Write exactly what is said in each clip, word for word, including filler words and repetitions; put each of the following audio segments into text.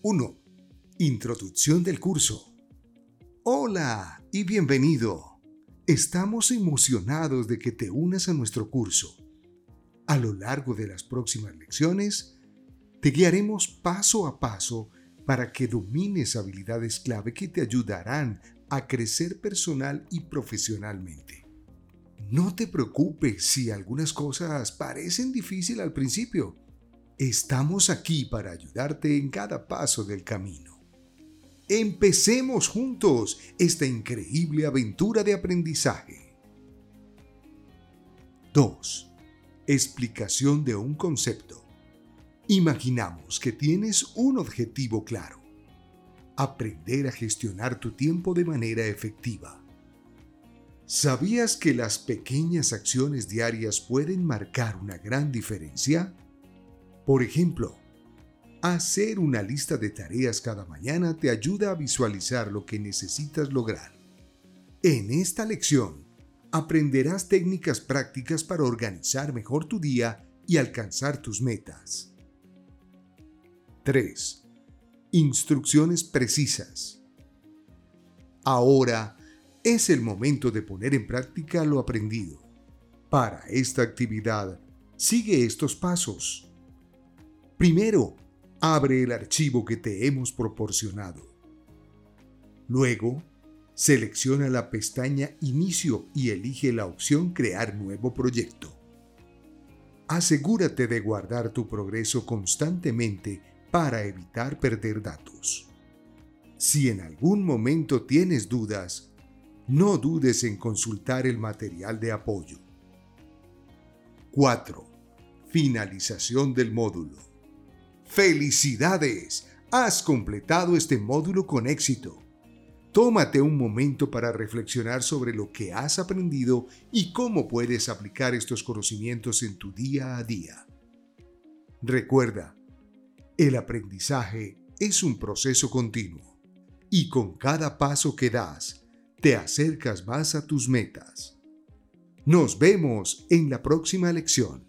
uno. Introducción del curso. Hola y bienvenido. Estamos emocionados de que te unas a nuestro curso. A lo largo de las próximas lecciones, te guiaremos paso a paso para que domines habilidades clave que te ayudarán a crecer personal y profesionalmente. No te preocupes si algunas cosas parecen difíciles al principio. Estamos aquí para ayudarte en cada paso del camino. Empecemos juntos esta increíble aventura de aprendizaje. dos. Explicación de un concepto. Imaginamos que tienes un objetivo claro: aprender a gestionar tu tiempo de manera efectiva. ¿Sabías que las pequeñas acciones diarias pueden marcar una gran diferencia? Por ejemplo, hacer una lista de tareas cada mañana te ayuda a visualizar lo que necesitas lograr. En esta lección, aprenderás técnicas prácticas para organizar mejor tu día y alcanzar tus metas. tres. Instrucciones precisas. Ahora es el momento de poner en práctica lo aprendido. Para esta actividad, sigue estos pasos. Primero, abre el archivo que te hemos proporcionado. Luego, selecciona la pestaña Inicio y elige la opción Crear nuevo proyecto. Asegúrate de guardar tu progreso constantemente para evitar perder datos. Si en algún momento tienes dudas, no dudes en consultar el material de apoyo. cuatro. Finalización del módulo. ¡Felicidades! Has completado este módulo con éxito. Tómate un momento para reflexionar sobre lo que has aprendido y cómo puedes aplicar estos conocimientos en tu día a día. Recuerda, el aprendizaje es un proceso continuo y con cada paso que das, te acercas más a tus metas. Nos vemos en la próxima lección.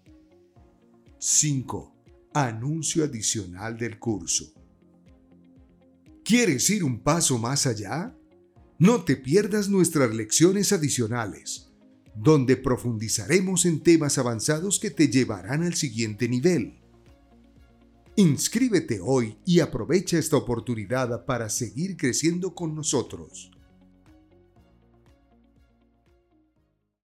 cinco. Anuncio adicional del curso. ¿Quieres ir un paso más allá? No te pierdas nuestras lecciones adicionales, donde profundizaremos en temas avanzados que te llevarán al siguiente nivel. Inscríbete hoy y aprovecha esta oportunidad para seguir creciendo con nosotros.